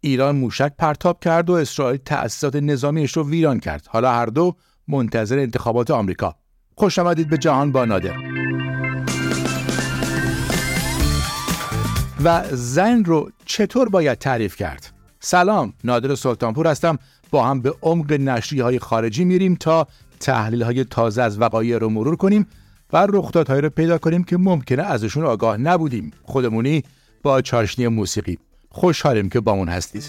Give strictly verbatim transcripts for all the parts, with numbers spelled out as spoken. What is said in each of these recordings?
ایران موشک پرتاب کرد و اسرائیل تأسیسات نظامیش رو ویران کرد. حالا هر دو منتظر انتخابات آمریکا. خوش آمدید به جهان با نادر. و زن رو چطور باید تعریف کرد؟ سلام، نادر سلطانپور هستم. با هم به عمق نشریه‌های خارجی میریم تا تحلیل‌های تازه از وقایع رو مرور کنیم و رخدادهایی رو پیدا کنیم که ممکنه ازشون آگاه نبودیم. خودمونی با چاشنی موسیقی. خوشحالیم که بامون هستید.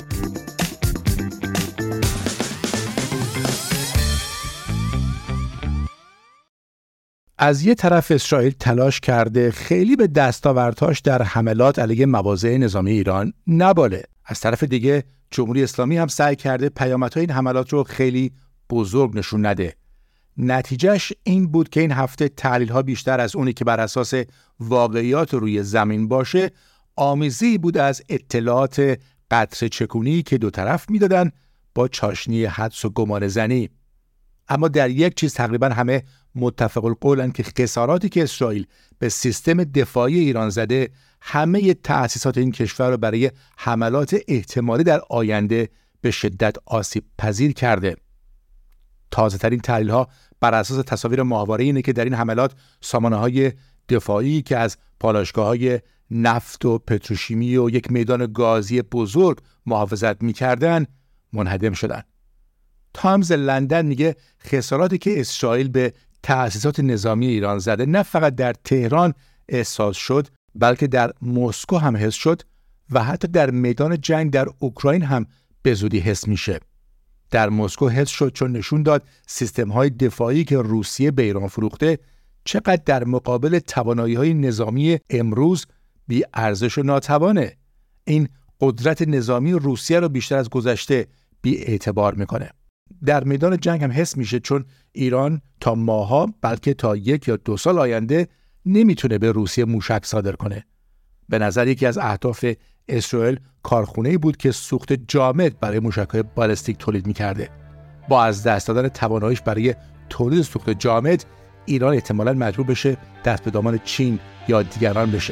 از یه طرف اسرائیل تلاش کرده خیلی به دستاوردهاش در حملات علیه مواضع نظامی ایران نباله. از طرف دیگه جمهوری اسلامی هم سعی کرده پیامدهای این حملات رو خیلی بزرگ نشون نده. نتیجهش این بود که این هفته تحلیل‌ها بیشتر از اونی که بر اساس واقعیات روی زمین باشه، آمیزی بود از اطلاعات قطره چکونی که دو طرف میدادن با چاشنی حدس و گمان زنی. اما در یک چیز تقریبا همه متفق القولن که خساراتی که اسرائیل به سیستم دفاعی ایران زده همه تأسیسات این کشور رو برای حملات احتمالی در آینده به شدت آسیب پذیر کرده. تازه ترین تحلیل ها بر اساس تصاویر ماهواره اینه که در این حملات سامانه های دفاعی که از پالایشگاه های نفت و پتروشیمی و یک میدان گازی بزرگ محافظت می‌کردن منهدم شدن. تایمز لندن میگه خساراتی که اسرائیل به تأسیسات نظامی ایران زده نه فقط در تهران احساس شد بلکه در مسکو هم حس شد و حتی در میدان جنگ در اوکراین هم به زودی حس میشه. در مسکو حس شد چون نشون داد سیستم‌های دفاعی که روسیه به ایران فروخته چقدر در مقابل توانایی‌های نظامی امروز بی ارزش و ناتوانه. این قدرت نظامی روسیه رو بیشتر از گذشته بی اعتبار میکنه. در میدان جنگ هم حس میشه چون ایران تا ماها بلکه تا یک یا دو سال آینده نمیتونه به روسیه موشک صادر کنه. به نظر یکی از اهداف اسرائیل کارخونه‌ای بود که سوخت جامد برای موشک‌های بالستیک تولید میکرده. با از دست دادن تواناییش برای تولید سوخت جامد، ایران احتمالاً مجبور بشه دست به دامان چین یا دیگران بشه.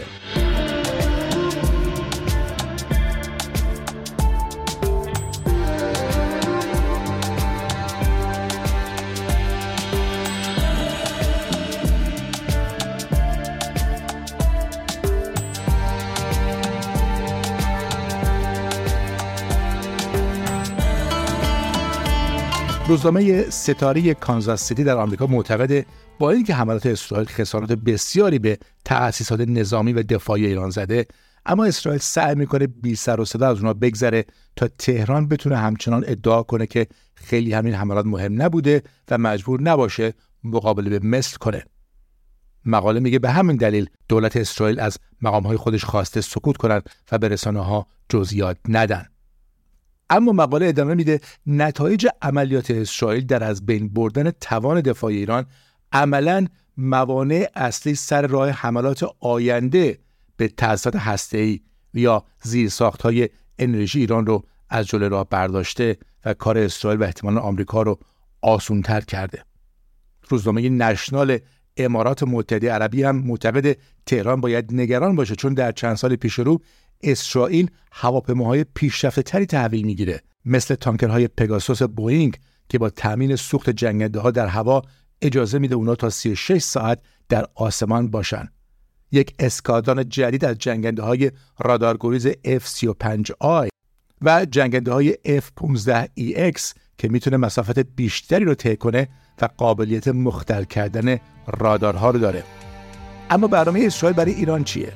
روزنامه ستاره کانزاس سیتی در آمریکا معتقده با اینکه حملات اسرائیل خسارات بسیاری به تأسیسات نظامی و دفاعی ایران زده، اما اسرائیل سعی میکنه بی سر و صدا از اونها بگذره تا تهران بتونه همچنان ادعا کنه که خیلی همین حملات مهم نبوده و مجبور نباشه مقابله به مثل کنه. مقاله میگه به همین دلیل دولت اسرائیل از مقامهای خودش خواسته سکوت کنن و به رسانه‌ها جزئیات ندن. اما مقاله ادامه میده نتایج عملیات اسرائیل در از بین بردن توان دفاعی ایران عملاً موانع اصلی سر راه حملات آینده به تأسیسات هسته‌ای یا زیرساخت‌های انرژی ایران رو از جلوی راه برداشته و کار اسرائیل و احتمالاً آمریکا رو آسان‌تر کرده. روزنامه نشنال امارات متحده عربی هم معتقد تهران باید نگران باشه چون در چند سال پیش رو اسرائیل هواپیماهای پیشرفته‌تری تحویل میگیره، مثل تانکرهای پگاسوس بوئینگ که با تامین سوخت جنگنده‌ها در هوا اجازه میده اونا تا سی و شش ساعت در آسمان باشن. یک اسکادران جدید از جنگنده‌های رادارگریز اف سی و پنج آی و جنگنده‌های اف پانزده ای ایکس که میتونه مسافت بیشتری رو طی کنه و قابلیت مختل کردن رادارها رو داره. اما برنامه اسرائیل برای ایران چیه؟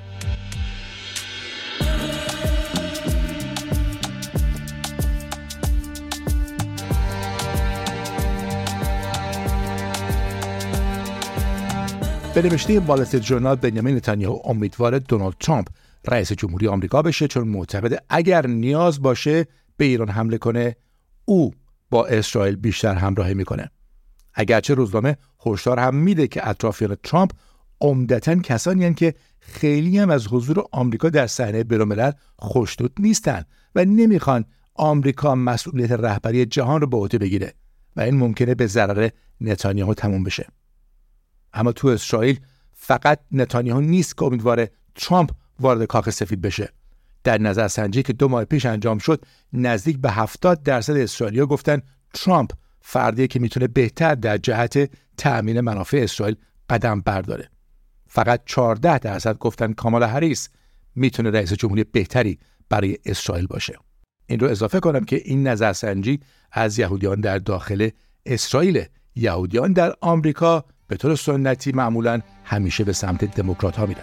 به نوشته وال استریت ژورنال بنیامین نتانیاهو امیدوار دونالد ترامپ رئیس جمهوری آمریکا بشه چون معتقد اگر نیاز باشه به ایران حمله کنه او با اسرائیل بیشتر همراهی میکنه. اگرچه روزنامه هشدار هم میده که اطرافیان ترامپ عمدتاً کسانی هستند که خیلی هم از حضور آمریکا در صحنه بین‌الملل خوشنود نیستن و نمیخوان آمریکا مسئولیت رهبری جهان رو به عهده بگیره و این ممکنه به ضرر نتانیاهو تموم بشه. اما تو اسرائیل فقط نتانیاهو نیست که امیدواره ترامپ وارد کاخ سفید بشه. در نظرسنجی که دو ماه پیش انجام شد نزدیک به هفتاد درصد اسرائیلی‌ها گفتن ترامپ فردیه که میتونه بهتر در جهت تأمین منافع اسرائیل قدم برداره. فقط چهارده درصد گفتن کامالا هریس میتونه رئیس جمهوری بهتری برای اسرائیل باشه. این رو اضافه کنم که این نظرسنجی از یهودیان در داخل اسرائیل. یهودیان در آمریکا به طور سنتی معمولاً همیشه به سمت دموکرات‌ها میرن.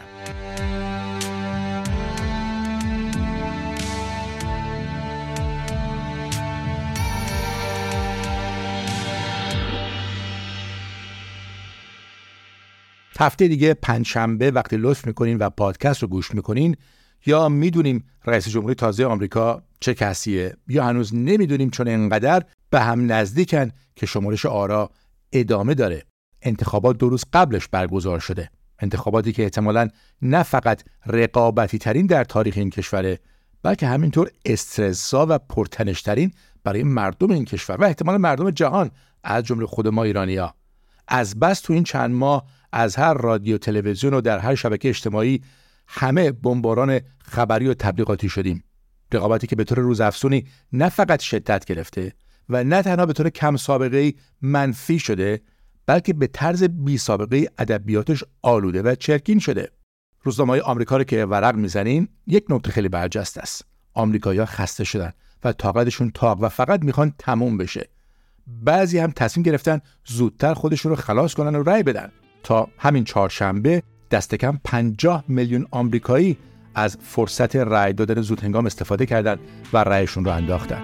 هفته دیگه پنجشنبه وقتی لطف میکنین و پادکست رو گوش میکنین یا میدونیم رئیس جمهوری تازه آمریکا چه کسیه یا هنوز نمیدونیم چون انقدر به هم نزدیکن که شمارش آرا ادامه داره. انتخابات دو روز قبلش برگزار شده. انتخاباتی که احتمالاً نه فقط رقابتی ترین در تاریخ این کشوره بلکه همینطور استرس‌زا و پرتنش‌ترین برای مردم این کشور و احتمالاً مردم جهان از جمله خود ما ایرانی‌ها. از بس تو این چند ماه از هر رادیو تلویزیون و در هر شبکه اجتماعی همه بمباران خبری و تبلیغاتی شدیم. رقابتی که به طور روزافزونی نه فقط شدت گرفته و نه تنها به طور کم سابقه‌ای منفی شده بلکه به طرز بی سابقه ادبیاتش آلوده و چرکین شده. روزنامه‌های آمریکا رو که ورق میزنین یک نکته خیلی برجسته است. آمریکایی‌ها خسته شدن و طاقتشون تاق و فقط میخوان تموم بشه. بعضی هم تصمیم گرفتن زودتر خودشون رو خلاص کنن و رأی بدن. تا همین چهارشنبه دست کم پنجاه میلیون آمریکایی از فرصت رأی دادن زودهنگام استفاده کردند و رأیشون رو انداختن.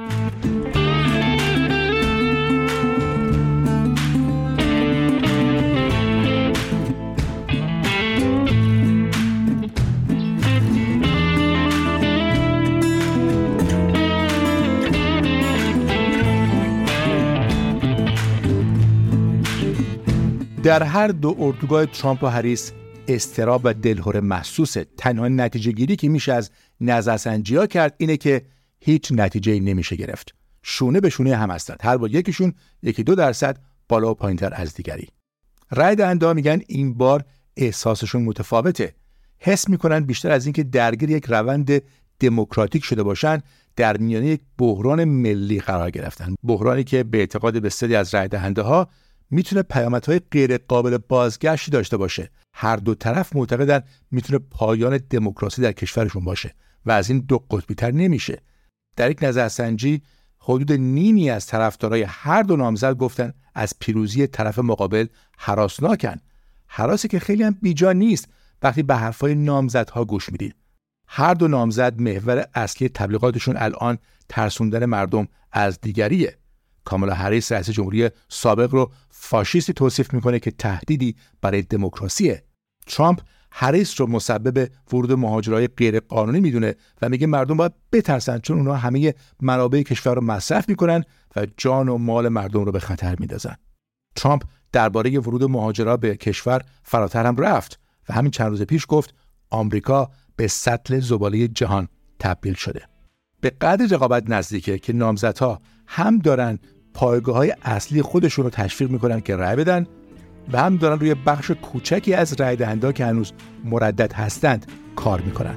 در هر دو اردوگاه ترامپ و هریس اضطراب و دلهره محسوسه. تنها نتیجه گیری که میشه از نظرسنجی‌ها کرد اینه که هیچ نتیجه‌ای نمیشه گرفت. شونه به شونه هم هستند. هر بار یکیشون یکی دو درصد بالا و پایین‌تر از دیگری. رای دهنده‌ها میگن این بار احساسشون متفاوته. حس میکنن بیشتر از اینکه درگیر یک روند دموکراتیک شده باشن در میانه یک بحران ملی قرار گرفتن. بحرانی که به اعتقاد بسیاری از رای دهنده‌ها میتونه پیامدهای غیر قابل بازگشتی داشته باشه. هر دو طرف معتقدن میتونه پایان دموکراسی در کشورشون باشه و از این دو قطبی تر نمیشه. در یک نظرسنجی حدود نیمی از طرفدارای هر دو نامزد گفتن از پیروزی طرف مقابل هراسناکن. هراسی که خیلی هم بیجا نیست وقتی به حرفای نامزدها گوش میدید. هر دو نامزد محور اصلی تبلیغاتشون الان ترسوندن مردم از دیگریه. کامالا هریس رئیس جمهوری سابق رو فاشیستی توصیف میکنه که تهدیدی برای دموکراسیه. ترامپ هریس رو مسبب ورود مهاجرای غیر قانونی میدونه و میگه مردم باید بترسن چون اونها همه منابع کشور رو مصرف میکنن و جان و مال مردم رو به خطر میندازن. ترامپ درباره ورود مهاجرا به کشور فراتر هم رفت و همین چند روز پیش گفت آمریکا به سطل زباله جهان تبدیل شده. به قدر رقابت نزدیکه که نامزدها هم دارن پایگاه‌های اصلی خودشون رو تشویق میکنن که رأی بدن و هم دارن روی بخش کوچکی از رأی دهنده‌ها که هنوز مردد هستند کار میکنن.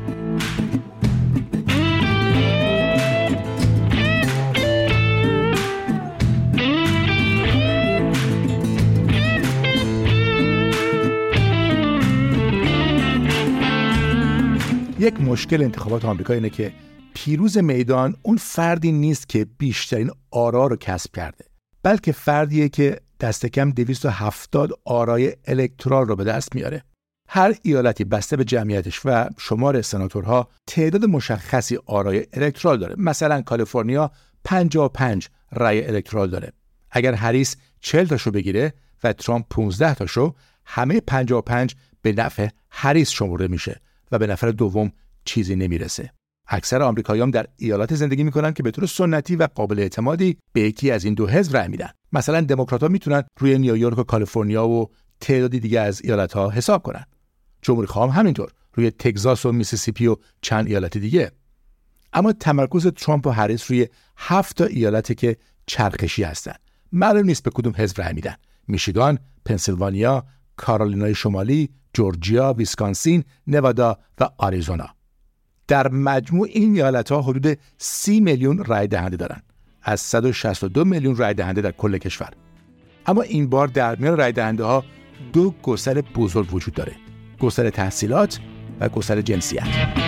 یک مشکل انتخابات آمریکا اینه که پیروز میدان اون فردی نیست که بیشترین آرا رو کسب کرده، بلکه فردیه که دست کم دویست و هفتاد آرای الکترال رو به دست میاره. هر ایالتی بسته به جمعیتش و شمار سناتورها تعداد مشخصی آرای الکترال داره. مثلا کالیفرنیا پنجاه و پنج رای الکترال داره. اگر هریس چهل تاشو بگیره و ترامپ پانزده تاشو، همه پنجاه و پنج به نفع هریس شمرده میشه و به نفر دوم چیزی نمیرسه. اکثر آمریکایی‌ها در ایالات زندگی میکنن که به طور سنتی و قابل اعتمادی به یکی از این دو حزب رأی میدن. مثلا دموکرات‌ها میتونن روی نیویورک و کالیفرنیا و تعدادی دیگه از ایالت‌ها حساب کنن. جمهوری‌خواها هم همینطور روی تگزاس و میسیسیپی و چند ایالت دیگه. اما تمرکز ترامپ و هریس روی هفت تا ایالتی که چرخشی هستن. معلوم نیست به کدوم حزب رأی میدن. میشیگان، در مجموع این ایالت‌ها حدود سی میلیون رای دهنده دارند از صد و شصت و دو میلیون رای دهنده در کل کشور. اما این بار در میان رای دهنده ها دو گسل بزرگ وجود داره: گسل تحصیلات و گسل جنسیت.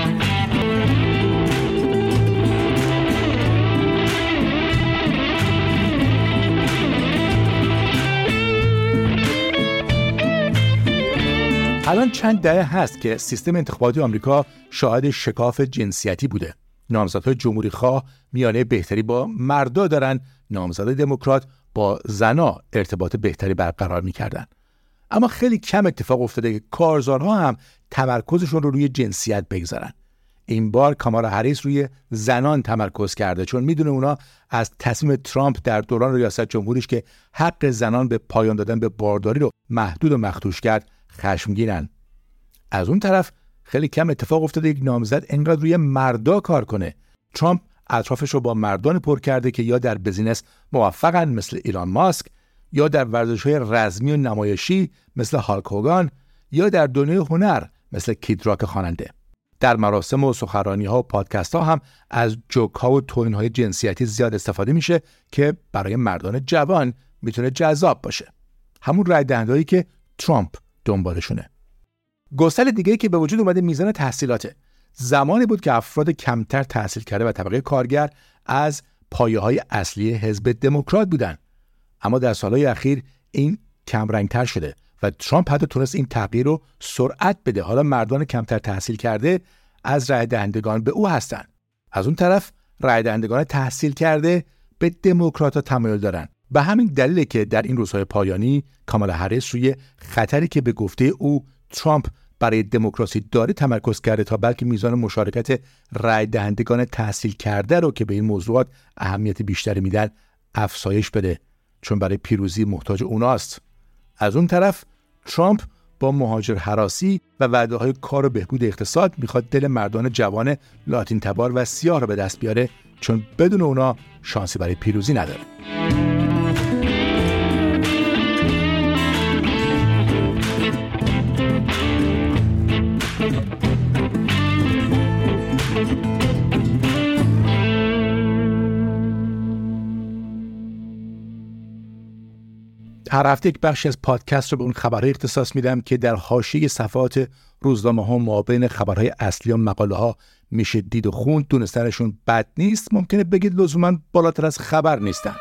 الان چند دهه هست که سیستم انتخاباتی آمریکا شاهد شکاف جنسیتی بوده. نامزدهای جمهوری خواه میانه بهتری با مردا دارن، نامزدهای دموکرات با زنا ارتباط بهتری برقرار میکردن. اما خیلی کم اتفاق افتاده که کارزارها هم تمرکزشون رو روی جنسیت بگذارن. این بار کامالا هریس روی زنان تمرکز کرده، چون میدونه اونا از تصمیم ترامپ در دوران ریاست جمهوریش که حق زنان به پایان دادن به بارداری رو محدود و مخدوش کرد خشمگینن. از اون طرف خیلی کم اتفاق افتاده یک نامزد انقدر روی مردا کار کنه. ترامپ اطرافش رو با مردان پر کرده که یا در بزینس موفقن مثل ایلان ماسک، یا در ورزش‌های رزمی و نمایشی مثل هالک هوگان، یا در دنیای هنر مثل کید راک خواننده. در مراسم و سخنرانی‌ها و پادکست‌ها هم از جوک‌ها و توهین‌های جنسیتی زیاد استفاده میشه که برای مردان جوان میتونه جذاب باشه. همون رای دهنده‌ای که ترامپ دنبالشونه. گسل دیگه‌ای که به وجود اومده میزان تحصیلاته. زمانی بود که افراد کمتر تحصیل کرده و طبقه کارگر از پایه‌های اصلی حزب دموکرات بودن. اما در سالهای اخیر این کم رنگتر شده و ترامپ حتی تونست این تغییر رو سرعت بده. حالا مردان کمتر تحصیل کرده از رای دهندگان به او هستن. از اون طرف رای دهندگان تحصیل کرده به دموکرات‌ها تمایل دارن. به همین دلیله که در این روزهای پایانی کامالا هریس روی خطری که به گفته او ترامپ برای دموکراسی داره تمرکز کرده تا بلکه میزان مشارکت رای دهندگان تحصیل کرده رو که به این موضوعات اهمیت بیشتری میدن افزایش بده، چون برای پیروزی محتاج اوناست. از اون طرف ترامپ با مهاجر هراسی و وعده‌های کار و بهبود اقتصاد میخواد دل مردان جوان لاتین تبار و سیاه رو به دست بیاره، چون بدون اونا شانسی برای پیروزی نداره. هر هفته یک بخشی از پادکست رو به اون خبرهای اختصاص میدم که در حاشیه صفحات روزنامه ها مابین خبرهای اصلی و مقاله ها میشه دید و خوند. دونستنشون بد نیست، ممکنه بگید لزوما بالاتر از خبر نیستن.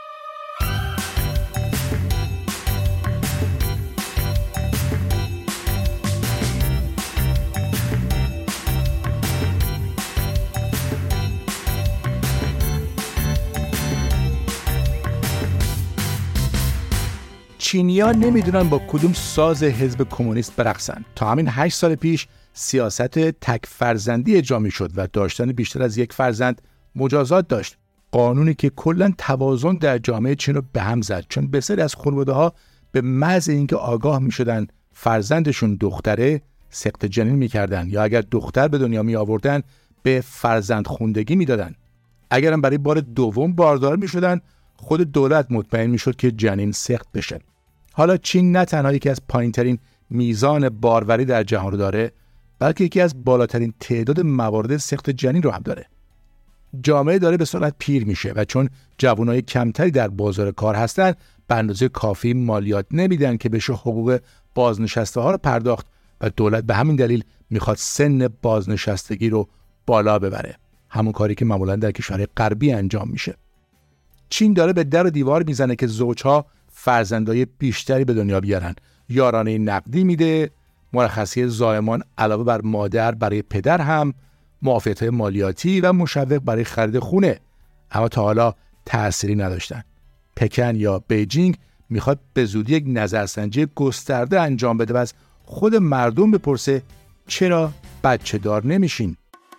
چینی‌ها نمیدونن با کدوم ساز حزب کمونیست برقصن. تا همین هشت سال پیش سیاست تک فرزندی اجرا می‌شد و داشتن بیشتر از یک فرزند مجازات داشت. قانونی که کلاً توازن در جامعه چین رو به هم زد، چون بسیاری از خانواده‌ها به محض اینکه آگاه می‌شدن فرزندشون دختره سقط جنین می‌کردن، یا اگر دختر به دنیا می‌آوردن به فرزند خوندگی می‌دادن. اگرم برای بار دوم باردار می‌شدن، خود دولت مطمئن می‌شد که جنین سقط بشه. حالا چین نه تنها یکی از پایین‌ترین میزان باروری در جهان رو داره، بلکه یکی از بالاترین تعداد موارد سقط جنین رو هم داره. جامعه داره به سرعت پیر میشه و چون جوانای کمتری در بازار کار هستن، به اندازه کافی مالیات نمیدن که بشه حقوق بازنشسته ها رو پرداخت و دولت به همین دلیل میخواد سن بازنشستگی رو بالا ببره. همون کاری که معمولا در کشورهای غربی انجام میشه. چین داره به در و دیوار میزنه که زوجها فرزندای بیشتری به دنیا بیارن. یارانه نقدی میده، مرخصی زایمان علاوه بر مادر برای پدر هم، معافیت‌های مالیاتی و مشوق برای خرید خونه. اما تا حالا تأثیری نداشتن. پکن یا بیجینگ میخواد به زودی یک نظرسنجی گسترده انجام بده و از خود مردم بپرسه چرا بچه دار نمیشین؟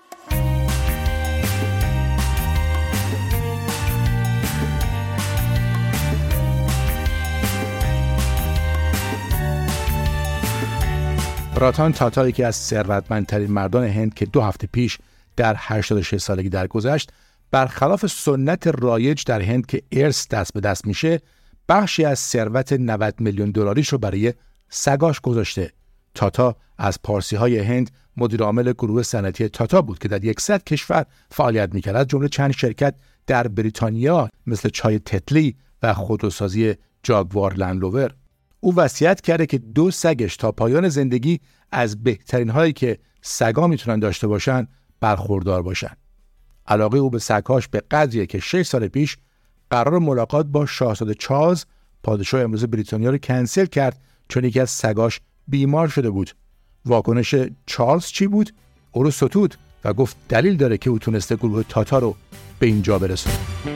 راتان تاتا، یکی از ثروتمندترین مردان هند که دو هفته پیش در هشتاد و شش سالگی درگذشت، برخلاف سنت رایج در هند که ارث دست به دست میشه، بخشی از ثروت نود میلیون دلاریش رو برای سگاش گذاشته تاتا از پارسی‌های هند مدیر عامل گروه صنعتی تاتا بود که در صد کشور فعالیت می‌کرد، از جمله چند شرکت در بریتانیا مثل چای تتلی و خودروسازی جاگوار لندروور. او وصیت کرده که دو سگش تا پایان زندگی از بهترین هایی که سگا میتونن داشته باشن برخوردار باشن. علاقه او به سگ‌هاش به قدریه که شش سال پیش قرار ملاقات با شاهزاده چارلز پادشاه امروز بریتانیا رو کنسل کرد چون یکی از سگاش بیمار شده بود. واکنش چارلز چی بود؟ او رو ستود و گفت دلیل داره که او تونسته گروه تاتا رو به اینجا برسونه.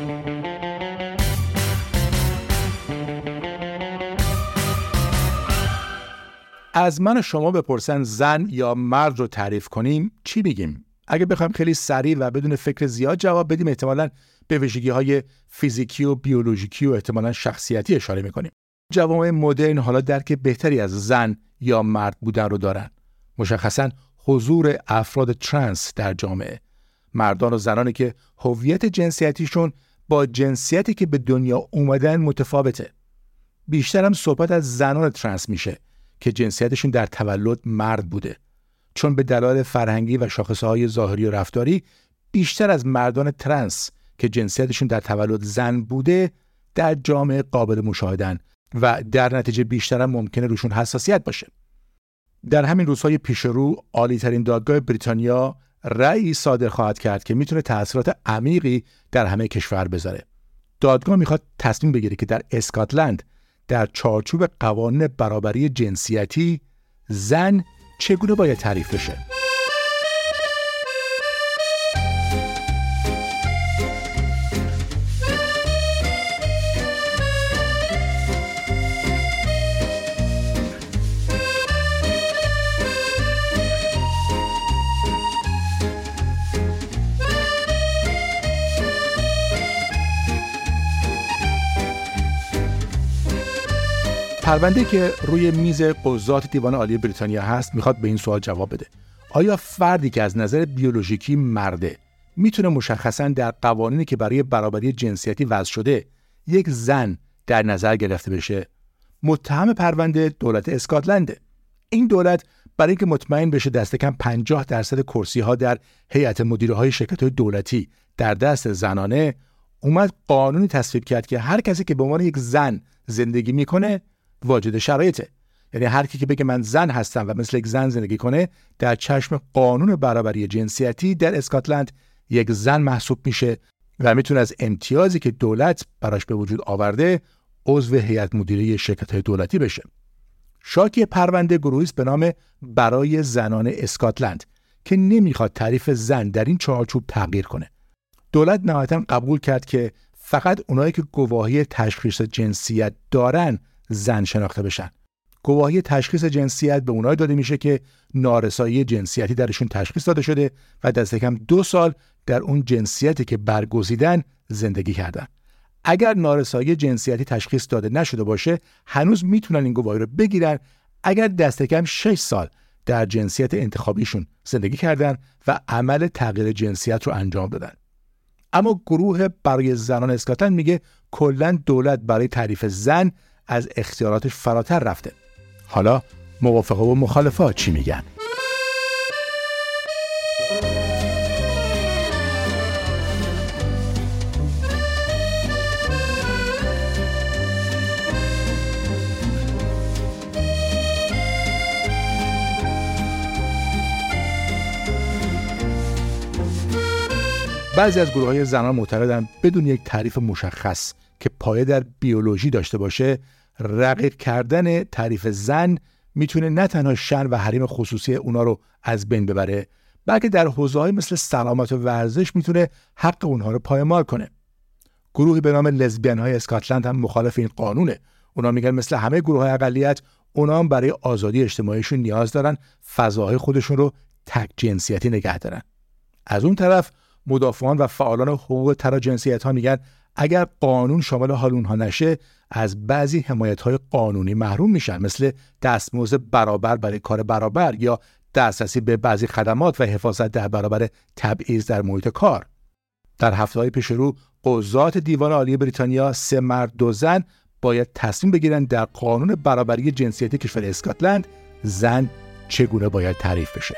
از من و شما بپرسن زن یا مرد رو تعریف کنیم چی بگیم؟ اگه بخوایم خیلی سریع و بدون فکر زیاد جواب بدیم احتمالاً به ویژگی‌های فیزیکی و بیولوژیکی و احتمالاً شخصیتی اشاره می‌کنیم. جوامع مدرن حالا درک بهتری از زن یا مرد بودن رو دارن. مشخصاً حضور افراد ترنس در جامعه، مردان و زنانی که هویت جنسیتیشون با جنسیتی که به دنیا اومدن متفاوته. بیشتر هم صحبت از زنان ترنس میشه که جنسیتشون در تولد مرد بوده، چون به دلایل فرهنگی و شاخصه‌های ظاهری و رفتاری بیشتر از مردان ترنس که جنسیتشون در تولد زن بوده در جامعه قابل مشاهدن و در نتیجه بیشتر هم ممکنه روشون حساسیت باشه. در همین روزهای پیش رو عالی‌ترین دادگاه بریتانیا رأیی صادر خواهد کرد که میتونه تأثیرات عمیقی در همه کشور بذاره. دادگاه میخواد تصمیم بگیره که در اسکاتلند در چارچوب قوانین برابری جنسیتی زن چگونه باید تعریف بشه. پرونده که روی میز قضات دیوان عالی بریتانیا هست میخواد به این سوال جواب بده: آیا فردی که از نظر بیولوژیکی مرده میتونه مشخصاً در قوانینی که برای برابری جنسیتی وضع شده یک زن در نظر گرفته بشه؟ متهم پرونده دولت اسکاتلنده. این دولت برای اینکه مطمئن بشه دست کم پنجاه درصد کرسی ها در هیئت مدیره های شرکت های دولتی در دست زنانه، اومد قانونی تصویب کرد که هر کسی که به عنوان یک زن زندگی میکنه واجد شرایطه. یعنی هر کی که بگه من زن هستم و مثل یک زن زندگی کنه در چشم قانون برابری جنسیتی در اسکاتلند یک زن محسوب میشه و میتونه از امتیازی که دولت براش به وجود آورده عضو هیئت مدیره شرکت‌های دولتی بشه. شاکی پرونده گروهی است به نام برای زنان اسکاتلند که نمیخواد تعریف زن در این چارچوب تغییر کنه. دولت نهایتاً قبول کرد که فقط اونایی که گواهی تشخیص جنسیت دارن زن شناخته بشن. گواهی تشخیص جنسیت به اونایی داده میشه که نارسایی جنسیتی درشون تشخیص داده شده و دست کم دو سال در اون جنسیتی که برگزیدن زندگی کردن. اگر نارسایی جنسیتی تشخیص داده نشده باشه هنوز میتونن این گواهی رو بگیرن اگر دست کم شش سال در جنسیت انتخابیشون زندگی کردن و عمل تغییر جنسیت رو انجام دادن. اما گروه برای زنان اسکاتلند میگه کلاً دولت برای تعریف زن از اختیاراتش فراتر رفته. حالا موافقه و مخالفات چی میگن؟ بعضی از گروه‌های زنان معتقدند بدون یک تعریف مشخص که پایه در بیولوژی داشته باشه، رقیق کردن تعریف زن میتونه نه تنها شأن و حریم خصوصی اونا رو از بین ببره، بلکه در حوزه‌های مثل سلامت و ورزش میتونه حق اونها رو پایمال کنه. گروهی به نام لزبیان‌های اسکاتلند هم مخالف این قانونه. اونا میگن مثل همه گروه‌های اقلیت، اونا هم برای آزادی اجتماعیشون نیاز دارن فضاهای خودشون رو تک جنسیتی نگه دارن. از اون طرف مدافعان و فعالان حقوق تراجنسیت‌ها میگن اگر قانون شامل حال اونها نشه از بعضی حمایت‌های قانونی محروم میشن، مثل دستمزد برابر برای کار برابر یا دسترسی به بعضی خدمات و حفاظت در برابر تبعیض در محیط کار. در هفته‌های پیش رو قضات دیوان عالی بریتانیا سه مرد دو زن باید تصمیم بگیرن در قانون برابری جنسیتی کشور اسکاتلند زن چگونه باید تعریف بشه.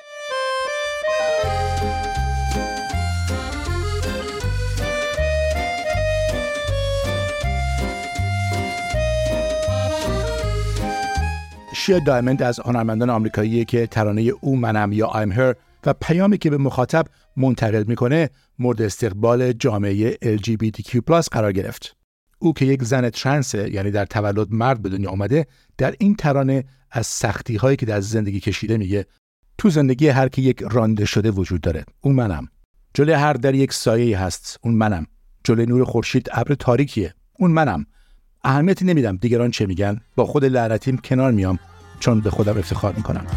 شیا دایموند از هنرمندان آمریکاییه که ترانه او منم یا I'm Her و پیامی که به مخاطب منتقل میکنه مورد استقبال جامعه ال جی بی تی کیو پلاس قرار گرفت. او که یک زن ترنسه، یعنی در تولد مرد به دنیا اومده، در این ترانه از سختی هایی که در زندگی کشیده میگه تو زندگی هر کی یک رانده شده وجود داره، اون منم. جلوی هر در یک سایه هست، اون منم. جلوی نور خورشید ابر تاریکیه، اون منم. اهمیتی نمیدم دیگران چه میگن، با خود لعنتیم کنار میام چون به خودم افتخار میکنم.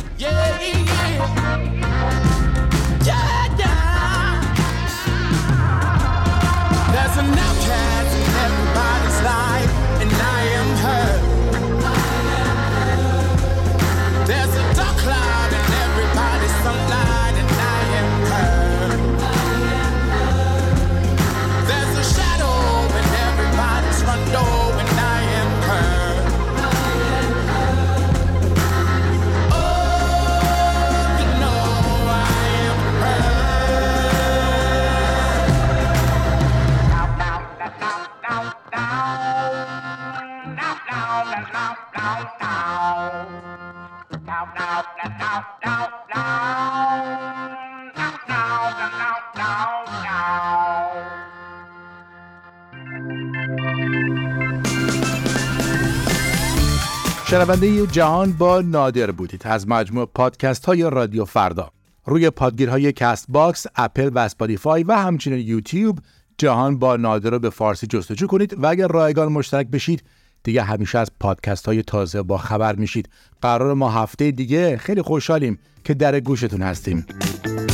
شنونده جهان با نادر بودید از مجموع پادکست های رادیو فردا. روی پادگیرهای کست باکس، اپل و اسپاتیفای و همچنین یوتیوب جهان با نادر رو به فارسی جستجو کنید و اگر رایگان مشترک بشید دیگه همیشه از پادکست های تازه با خبر میشید. قرار ما هفته دیگه خیلی خوشحالیم که در گوشتون هستیم.